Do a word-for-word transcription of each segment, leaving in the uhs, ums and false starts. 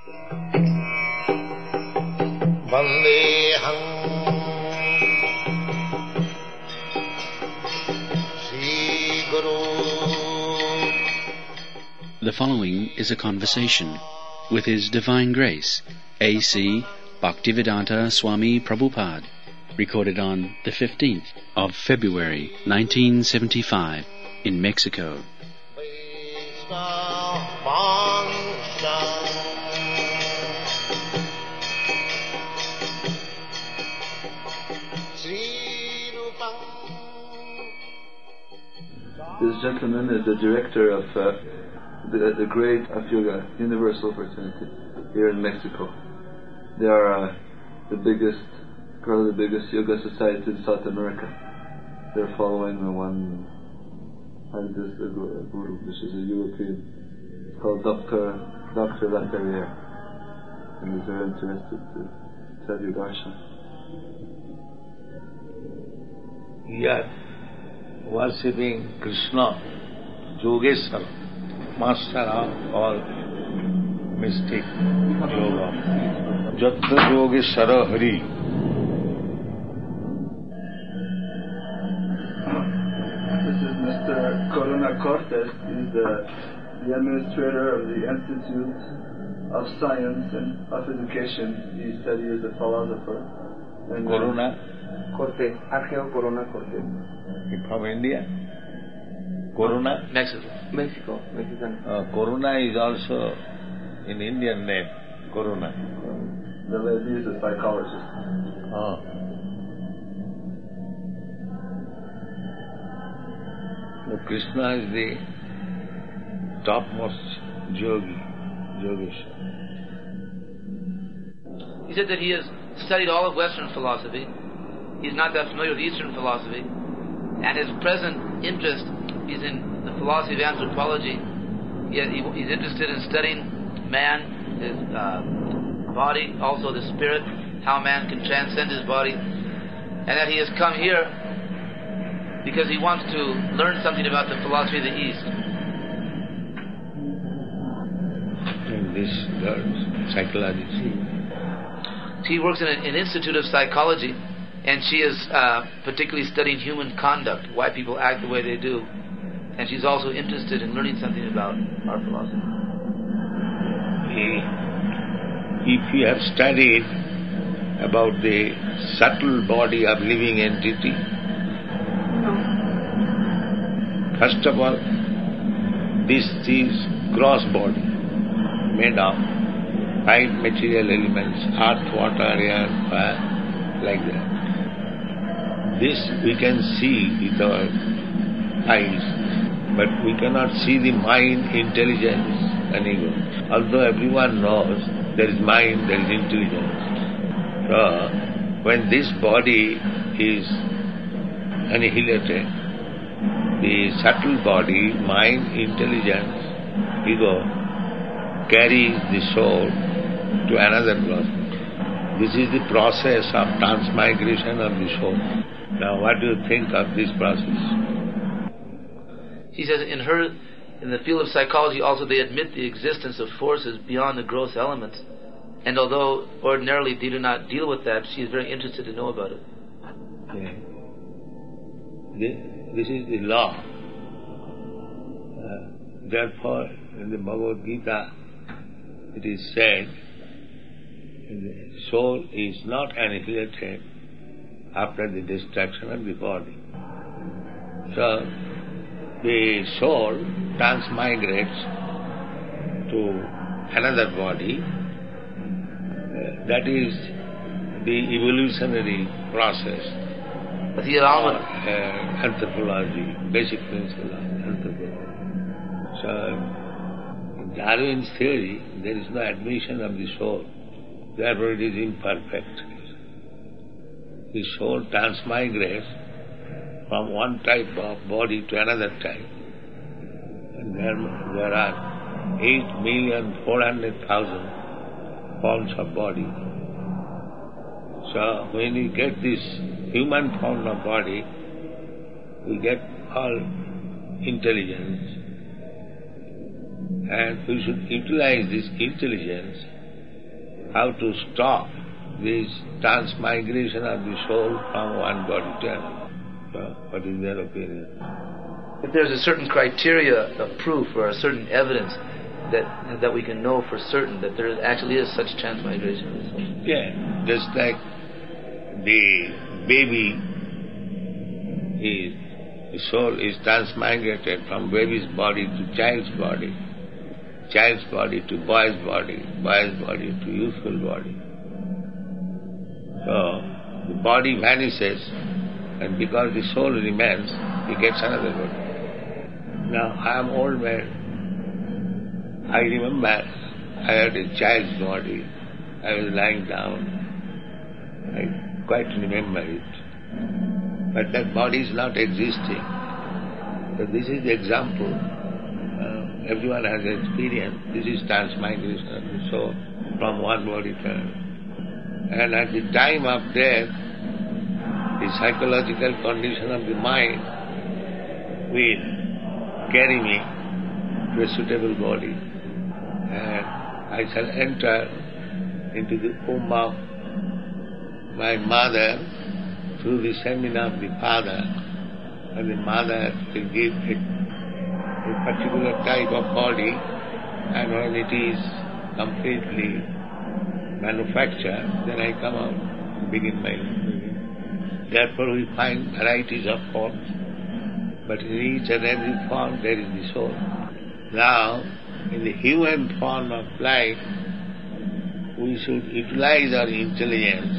Vandeham Sri Guru. The following is a conversation with His Divine Grace, A C Bhaktivedanta Swami Prabhupada, recorded on the fifteenth of February, nineteen seventy-five, in Mexico. This gentleman is the director of uh, the, the Great of Yoga Universal Fraternity here in Mexico. They are uh, the biggest, probably the biggest yoga society in South America. They're following the one, and this the guru, which is a European, called Doctor Doctor Laperriere, and he's very interested to tell you darshan. Yes. Worshipping Krishna, Yogeshwara, master of all mystic yoga. Jatra Yogeshwara Hari. This is Mister Corona Cortes. He's the, the administrator of the Institute of Science and of Education. He said he is a philosopher. And Corona Cortes, Angel Corona Cortes. from India. Corona? Mexico. Mexico, Mexican. Uh, Corona is also an Indian name. Corona. The lady is a psychologist. Oh. So Krishna is the topmost yogi, Yogeshwar. He said that he has studied all of Western philosophy. He's not that familiar with Eastern philosophy. And his present interest is in the philosophy of anthropology. He has, he, he's interested in studying man, his uh, body, also the spirit, how man can transcend his body. And that he has come here because he wants to learn something about the philosophy of the East. And this learns psychology. She works in an, an institute of psychology, and she is uh, particularly studying human conduct, why people act the way they do. And she's also interested in learning something about our philosophy. If you have studied about the subtle body of living entity, first of all, this is gross body, made of five material elements, earth, water, air, fire, like that. This we can see with our eyes, but we cannot see the mind, intelligence and ego. Although everyone knows there is mind, there is intelligence. So, when this body is annihilated, the subtle body, mind, intelligence, ego, carries the soul to another world. This is the process of transmigration of the soul. Now, what do you think of this process? She says in her, in the field of psychology also they admit the existence of forces beyond the gross elements. And although ordinarily they do not deal with that, she is very interested to know about it. Okay. This is the law. Uh, therefore, in the Bhagavad Gita, it is said, the soul is not annihilated after the destruction of the body. So, the soul transmigrates to another body. Uh, that is the evolutionary process But he allowed of uh, anthropology, basic principle of anthropology. So, in Darwin's theory, there is no admission of the soul. Therefore, it is imperfect. The soul transmigrates from one type of body to another type. And there, there are eight million four hundred thousand forms of body. So when we get this human form of body, we get all intelligence. And we should utilize this intelligence how to stop this transmigration of the soul from one body to another. So, what is their opinion? If there's a certain criteria of proof or a certain evidence that that we can know for certain that there actually is such transmigration. Yeah, just like the baby is, the soul is transmigrated from baby's body to child's body, child's body to boy's body, boy's body to youthful body. So, the body vanishes, and because the soul remains, he gets another body. Now, I am old man. I remember I had a child's body. I was lying down. I quite remember it. But that body is not existing. So this is the example. Uh, everyone has experience. This is transmigration of the soul from one body to another. And at the time of death, the psychological condition of the mind will carry me to a suitable body. And I shall enter into the womb of my mother through the semen of the father, and the mother will give it a particular type of body, and when it is completely manufactured, then I come out and begin my life. Therefore we find varieties of forms, but in each and every form there is the soul. Now, in the human form of life, we should utilize our intelligence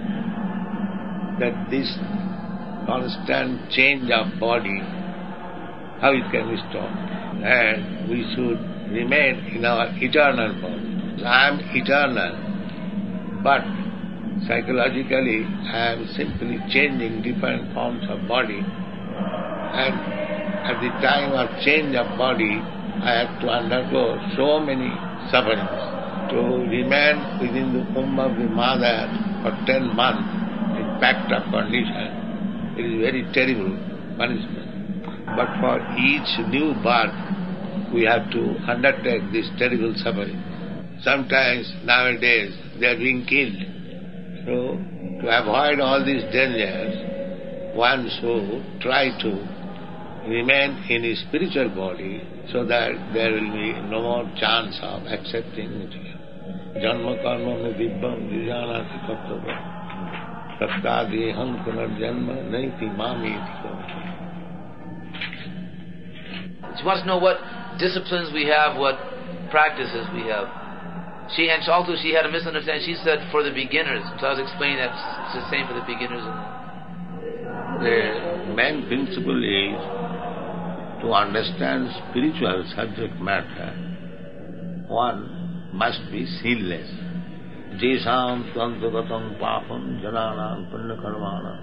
that this constant change of body, how it can be stopped. And we should remain in our eternal body. I am eternal, but psychologically I am simply changing different forms of body, and at the time of change of body, I have to undergo so many sufferings. To remain within the womb of the mother for ten months in packed up condition, it is very terrible punishment. But for each new birth, we have to undertake this terrible suffering. Sometimes nowadays they are being killed. So to avoid all these dangers, one should try to remain in his spiritual body so that there will be no more chance of accepting material. Janma karma me dibbam vijanati tattva tattadeham punarjanma naiti mamiti. She wants to know what disciplines we have, what practices we have. She and also she had a misunderstanding. She said for the beginners. So I was explaining that it's the same for the beginners. The main principle is to understand spiritual subject matter, one must be sinless. Jesam tvantagatam papam jananam punya karmanam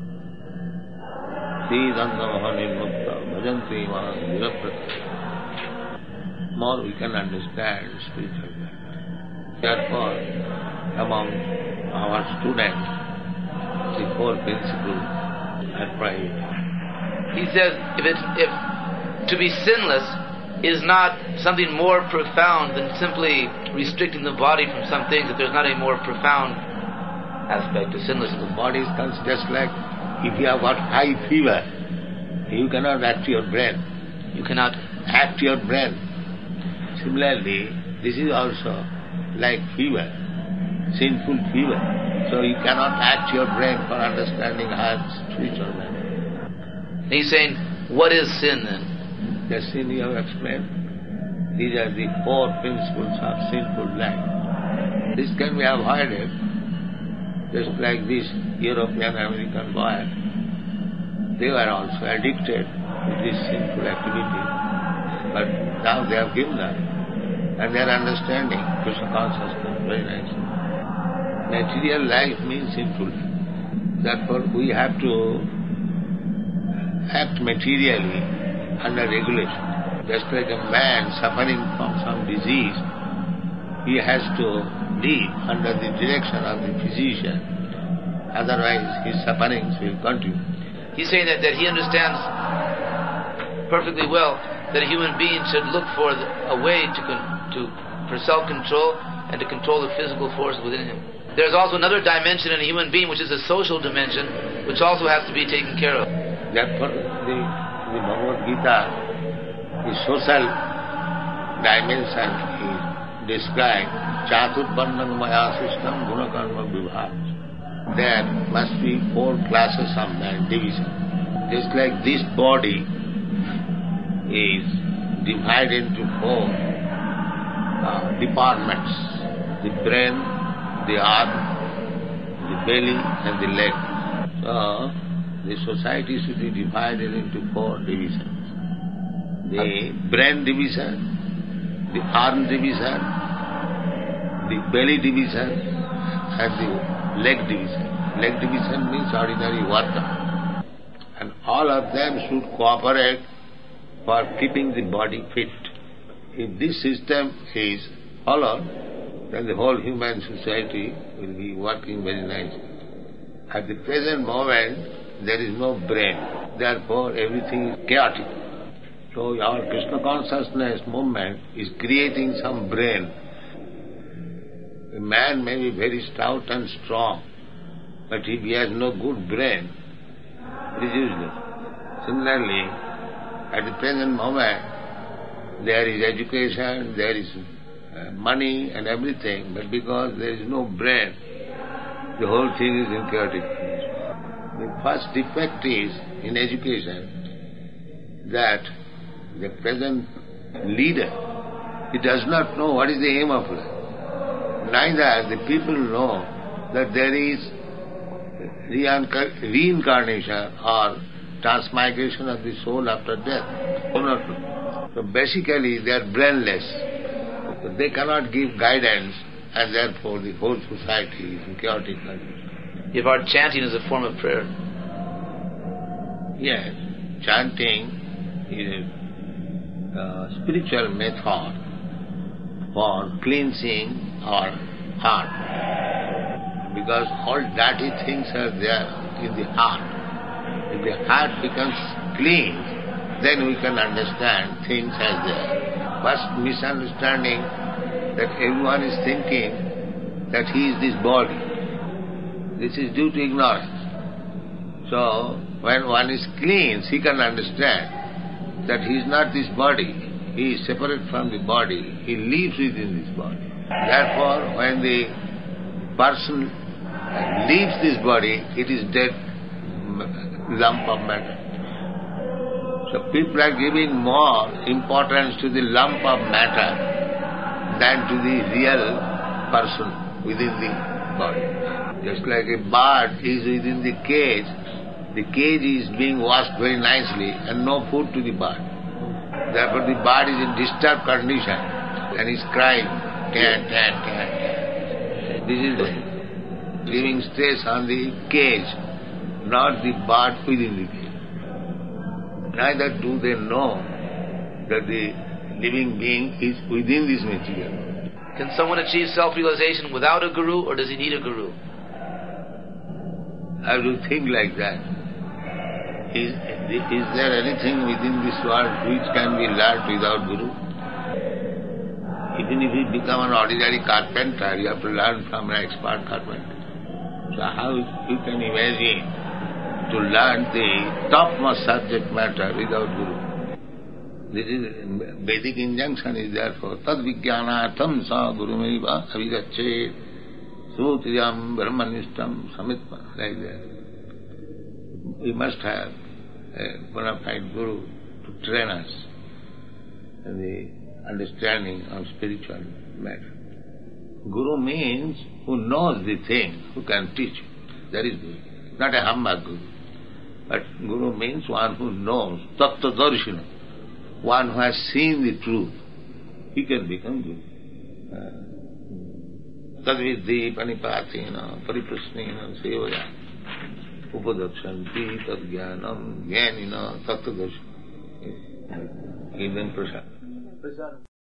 Sridandamaha nirmukta bhajanti man viraprati. More we can understand spiritual matter. Therefore, among our students, the four principles are private. He says if it's if to be sinless is not something more profound than simply restricting the body from some things, that there's not a more profound aspect to sinlessness. The body is just like if you have got high fever, you cannot act your brain. You cannot act your brain. Similarly, this is also like fever, sinful fever. So you cannot act your brain for understanding how spiritual matter. He's saying, what is sin then? The sin you have explained. These are the four principles of sinful life. This can be avoided, just like this European American boy. They were also addicted to this sinful activity, but now they have given up, and they are understanding Krishna consciousness very nicely. Material life means sinful. Therefore, we have to act materially under regulation. Just like a man suffering from some disease, he has to live under the direction of the physician. Otherwise, his sufferings will continue. He's saying that, that he understands perfectly well that a human being should look for a way to con- to for self-control and to control the physical force within him. There's also another dimension in a human being, which is a social dimension, which also has to be taken care of. Therefore, the, the Bhagavad Gita, the social dimension is described, Chaturvarnam maya system gunakarma vibhaj. There must be four classes of man, division. Just like this body is divided into four uh, departments, the brain, the arm, the belly and the leg. So, the society should be divided into four divisions. The brain division, the arm division, the belly division and the leg division. Leg division means ordinary worker. And all of them should cooperate for keeping the body fit. If this system is followed, then the whole human society will be working very nicely. At the present moment, there is no brain. Therefore, everything is chaotic. So our Krishna consciousness movement is creating some brain. A man may be very stout and strong, but if he has no good brain, it is useless. Similarly, at the present moment, there is education, there is uh, money and everything, but because there is no brain, the whole thing is in chaotic. The first defect is in education that the present leader, he does not know what is the aim of life. Neither the people know that there is reincarnation or transmigration of the soul after death. Do not know. So basically they are brainless. So they cannot give guidance, and therefore the whole society is in chaotic condition. If our chanting is a form of prayer. Yes, chanting is a spiritual method for cleansing our heart. Because all dirty things are there in the heart. If the heart becomes clean, then we can understand things as there. First misunderstanding that everyone is thinking that he is this body. This is due to ignorance. So, when one is clean, he can understand that he is not this body. He is separate from the body. He lives within this body. Therefore, when the person leaves this body, it is dead lump of matter. So people are giving more importance to the lump of matter than to the real person within the body. Just like a bird is within the cage, the cage is being washed very nicely and no food to the bird. Therefore the bird is in disturbed condition and is crying, can, can, can, can. This is giving stress on the cage, not the bird within the cage. Neither do they know that the living being is within this material. Can someone achieve self-realization without a guru, or does he need a guru? I do think like that. Is, is there anything within this world which can be learnt without guru? Even if you become an ordinary carpenter, you have to learn from an expert carpenter. So how you can imagine to learn the topmost subject matter without guru? This is Vedic injunction is therefore tad vijnanatham sa gurumeva avigacche sutriyam brahmanishtam samitma, like that. We must have a bona fide guru to train us in the understanding of spiritual matter. Guru means who knows the thing, who can teach. That is Guru. Not a humbug Guru. But Guru means one who knows, tattva darshana, one who has seen the truth. He can become Guru. Tadvidhi panipatina pariprasnena sevaya upadakshanti tadjnanam jnanina tattva darshana. Given prasad.